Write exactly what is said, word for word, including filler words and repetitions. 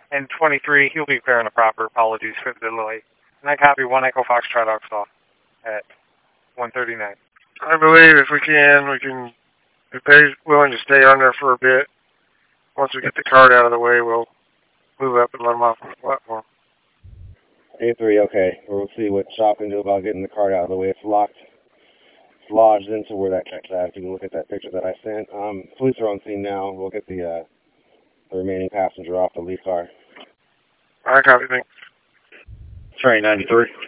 and twenty-three, he'll be fair and proper. Apologies for the delay. And I copy one Echo Foxtrot Oxford at one thirty-nine. I believe if we can, we can, if they're willing to stay on there for a bit, once we get the cart out of the way, we'll move up and let them off on the platform. A three, okay. We'll see what shop can do about getting the cart out of the way. It's locked. It's lodged into where that cat's at. If you can look at that picture that I sent. Um, police are on scene now. We'll get the, uh, the remaining passenger off the lead car. I copy, thanks. Train ninety-three.